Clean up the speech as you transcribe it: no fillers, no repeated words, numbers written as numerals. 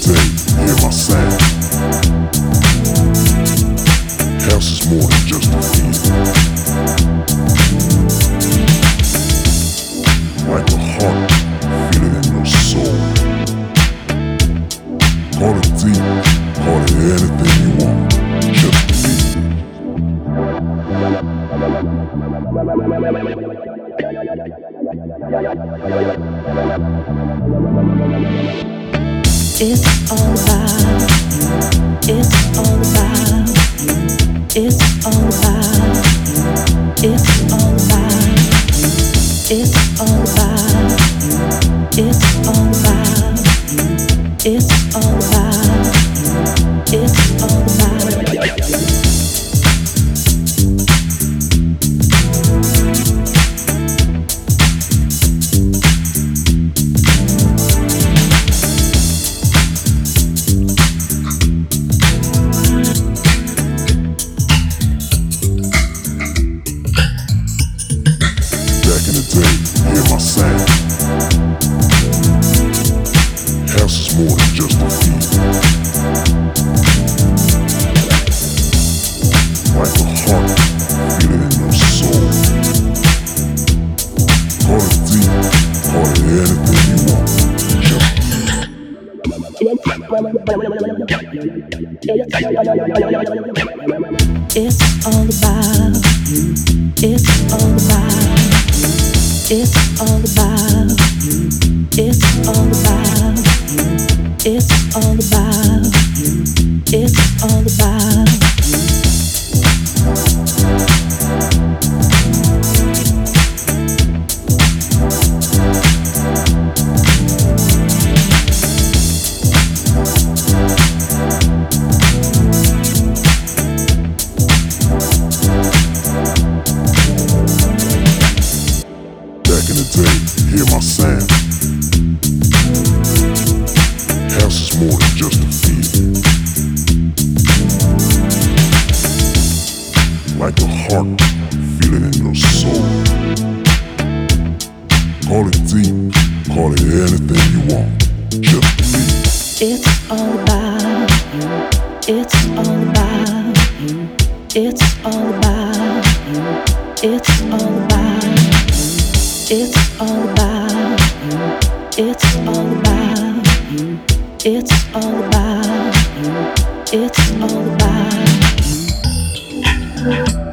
day, hear my sound. House is more than just a feel. Like a heart, feel it in your soul. Call it deep, call it anything you want. Just believe. It's all about you. It's all about you. It's all about you. It's all about you. It's all about you. It's all about you. It's all about you. It's all about you. Back in the day, hear my sound. House is more than just a feel. Like a heart, feel it in your soul. Call it deep, call it anything you want. It's all about you. It's all about you. It's all about you. It's all about you. It's all about you. It's all about you. Back in the day, hear my sound. House is more than just a feel. Like a heart, feel it in your soul. Call it deep, call it anything you want. Just believe. It's all about you. It's all about you. It's all about you. It's all about you. It's all about you. It's all about you. It's all about you. It's all about you.